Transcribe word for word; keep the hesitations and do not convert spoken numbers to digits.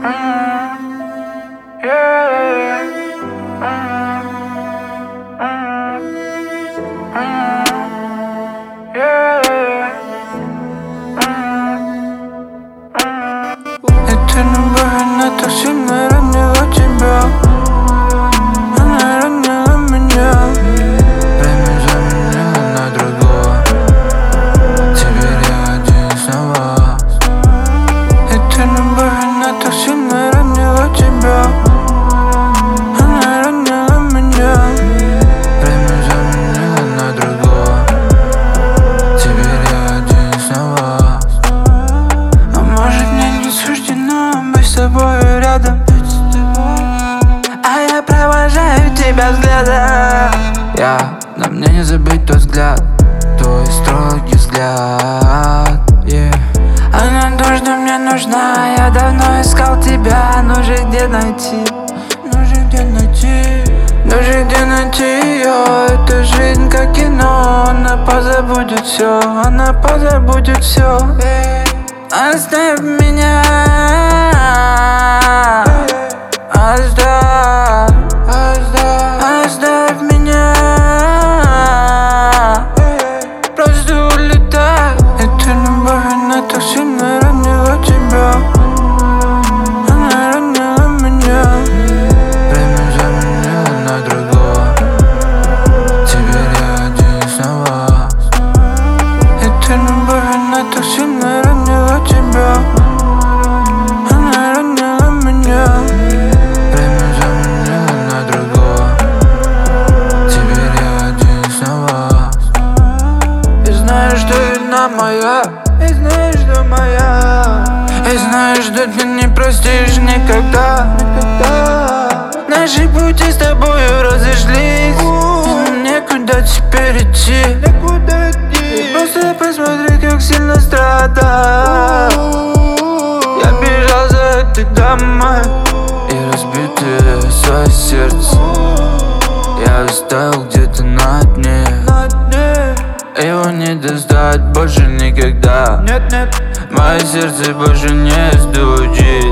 Это любовь, она так сильно ранила тебя. Она ранила меня. Время заменило на другого. Теперь я один снова. Это любовь, она так сильно ранила тебя. Она ранила меня. Время заменило на другого. Теперь я один снова. А может мне не суждено быть с тобой рядом, а я провожаю тебя взглядом. Я, но мне не забыть тот взгляд, твой строгий взгляд, yeah. Она нужна, мне нужна, я давно искал тебя. Ну же где найти, ну же где найти, ну же где найти ее. Эта жизнь как кино, она позабудет все, она позабудет все. Оставь меня, оставь, оставь, оставь меня, просто улетай. Эта любовь, она так сильно ранила тебя. Она ранила меня. Время заменило на другого. Теперь я один снова. Эта любовь, она так сильно ранила тебя. Она ранила меня. Время заменило на другого. Теперь я один снова. И знаешь, что вина моя, и знаешь, что моя, и знаешь, что ты не простишь никогда, никогда. Наши пути с тобою разошлись, и некуда теперь идти, некуда идти. Просто посмотри, как сильно страдаю. Я бежал за этой дамой, и разбитое свое сердце я оставил где-то на дне. Его не достать больше никогда. Нет, нет. Мое сердце больше не стучит.